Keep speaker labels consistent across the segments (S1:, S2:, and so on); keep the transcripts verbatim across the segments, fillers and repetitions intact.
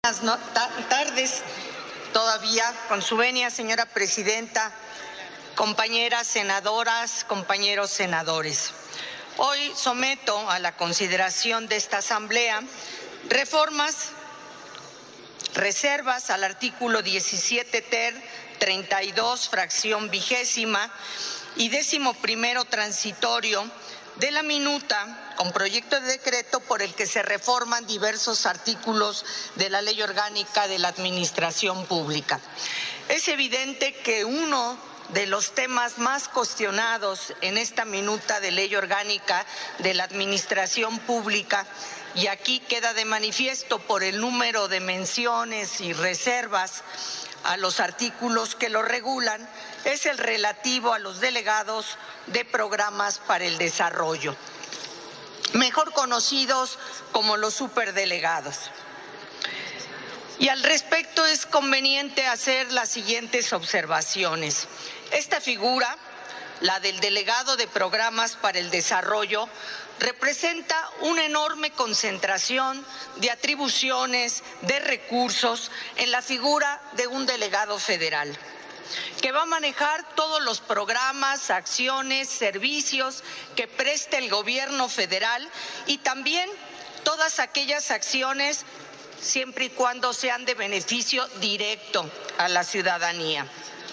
S1: Buenas no tardes, todavía, con su venia, señora presidenta, compañeras senadoras, compañeros senadores. Hoy someto a la consideración de esta Asamblea reformas, reservas al artículo diecisiete ter, treinta y dos, fracción vigésima y décimo primero transitorio de la minuta con proyecto de decreto por el que se reforman diversos artículos de la Ley Orgánica de la Administración Pública. Es evidente que uno de los temas más cuestionados en esta minuta de Ley Orgánica de la Administración Pública, y aquí queda de manifiesto por el número de menciones y reservas a los artículos que lo regulan, es el relativo a los delegados de programas para el desarrollo, mejor conocidos como los superdelegados. Y al respecto es conveniente hacer las siguientes observaciones. Esta figura, la del delegado de programas para el desarrollo, representa una enorme concentración de atribuciones, de recursos en la figura de un delegado federal, que va a manejar todos los programas, acciones, servicios que preste el gobierno federal y también todas aquellas acciones siempre y cuando sean de beneficio directo a la ciudadanía.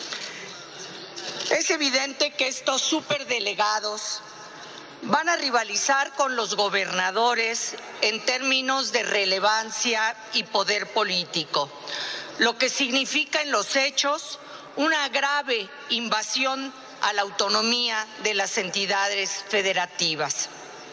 S1: Es evidente que estos superdelegados van a rivalizar con los gobernadores en términos de relevancia y poder político, lo que significa en los hechos una grave invasión a la autonomía de las entidades federativas.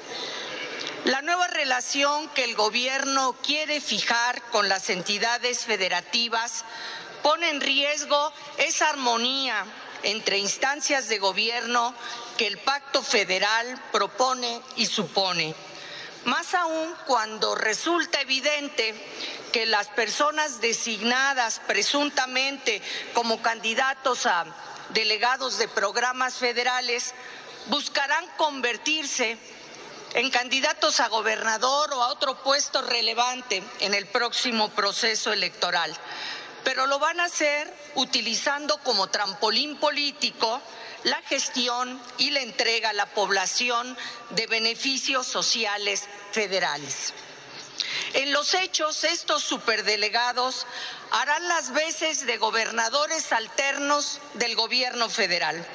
S1: La nueva relación que el gobierno quiere fijar con las entidades federativas pone en riesgo esa armonía entre instancias de gobierno que el Pacto Federal propone y supone. Más aún cuando resulta evidente que las personas designadas presuntamente como candidatos a delegados de programas federales buscarán convertirse en candidatos a gobernador o a otro puesto relevante en el próximo proceso electoral, pero lo van a hacer utilizando como trampolín político la gestión y la entrega a la población de beneficios sociales federales. En los hechos, estos superdelegados harán las veces de gobernadores alternos del gobierno federal,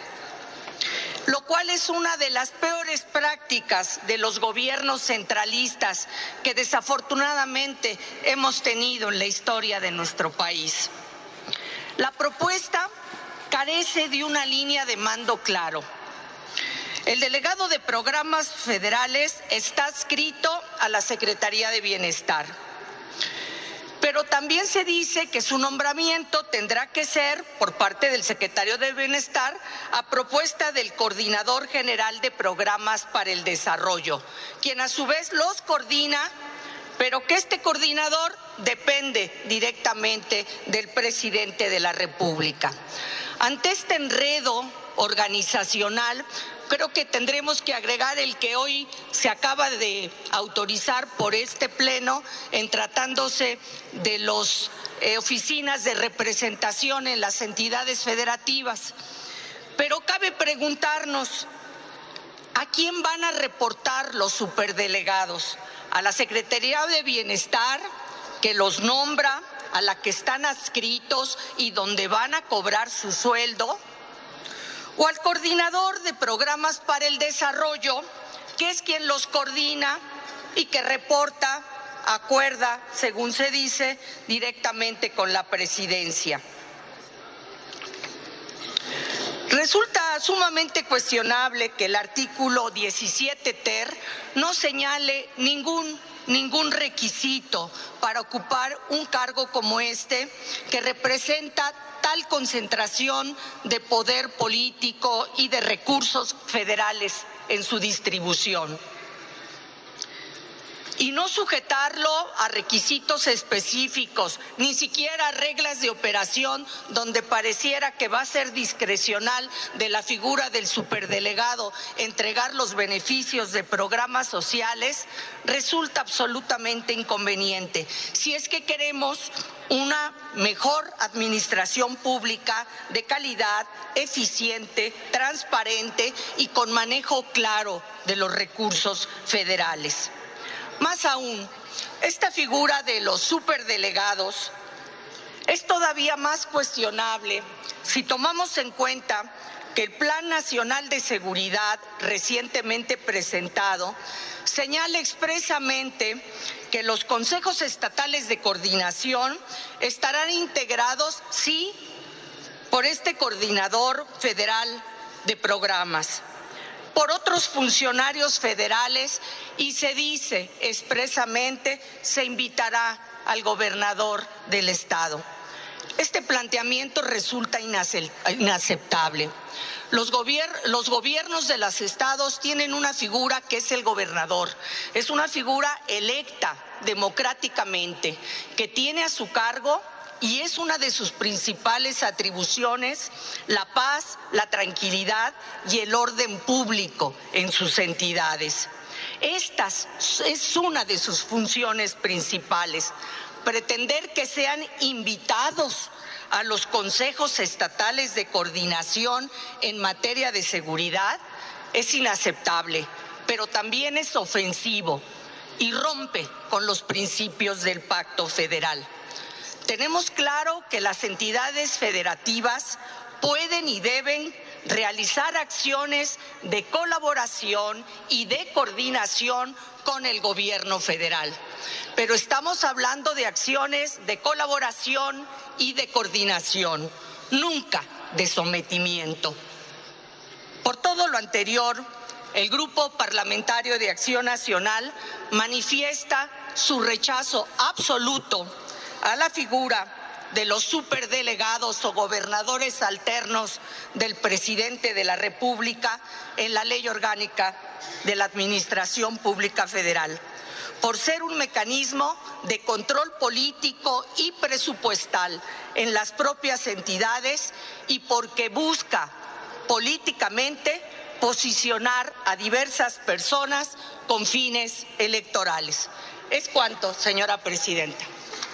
S1: lo cual es una de las peores prácticas de los gobiernos centralistas que desafortunadamente hemos tenido en la historia de nuestro país. La propuesta carece de una línea de mando claro. El delegado de programas federales está adscrito a la Secretaría de Bienestar, pero también se dice que su nombramiento tendrá que ser por parte del secretario de Bienestar a propuesta del Coordinador General de Programas para el Desarrollo, quien a su vez los coordina, pero que este coordinador depende directamente del presidente de la República. Ante este enredo organizacional, creo que tendremos que agregar el que hoy se acaba de autorizar por este pleno en tratándose de las eh, oficinas de representación en las entidades federativas. Pero cabe preguntarnos, ¿a quién van a reportar los superdelegados? ¿A la Secretaría de Bienestar, que los nombra, a la que están adscritos y donde van a cobrar su sueldo? ¿O al Coordinador de Programas para el Desarrollo, que es quien los coordina y que reporta, acuerda, según se dice, directamente con la presidencia? Resulta sumamente cuestionable que el artículo diecisiete ter no señale ningún ningún requisito para ocupar un cargo como este, que representa tal concentración de poder político y de recursos federales en su distribución. y no sujetarlo a requisitos específicos, ni siquiera a reglas de operación donde pareciera que va a ser discrecional de la figura del superdelegado entregar los beneficios de programas sociales, resulta absolutamente inconveniente. Si es que queremos una mejor administración pública de calidad, eficiente, transparente y con manejo claro de los recursos federales. Más aún, esta figura de los superdelegados es todavía más cuestionable si tomamos en cuenta que el Plan Nacional de Seguridad recientemente presentado señala expresamente que los consejos estatales de coordinación estarán integrados, sí, por este coordinador federal de programas, por otros funcionarios federales y se dice expresamente se invitará al gobernador del estado. Este planteamiento resulta inaceptable. Los, gobier- los gobiernos de los estados tienen una figura que es el gobernador. Es una figura electa democráticamente, que tiene a su cargo y es una de sus principales atribuciones la paz, la tranquilidad y el orden público en sus entidades. Esta es una de sus funciones principales. Pretender que sean invitados a los consejos estatales de coordinación en materia de seguridad es inaceptable, pero también es ofensivo y rompe con los principios del Pacto Federal. Tenemos claro que las entidades federativas pueden y deben realizar acciones de colaboración y de coordinación con el gobierno federal. Pero estamos hablando de acciones de colaboración y de coordinación, nunca de sometimiento. Por todo lo anterior, el Grupo Parlamentario de Acción Nacional manifiesta su rechazo absoluto a la figura de los superdelegados o gobernadores alternos del presidente de la República en la Ley Orgánica de la Administración Pública Federal, por ser un mecanismo de control político y presupuestal en las propias entidades y porque busca políticamente posicionar a diversas personas con fines electorales. Es cuanto, señora presidenta.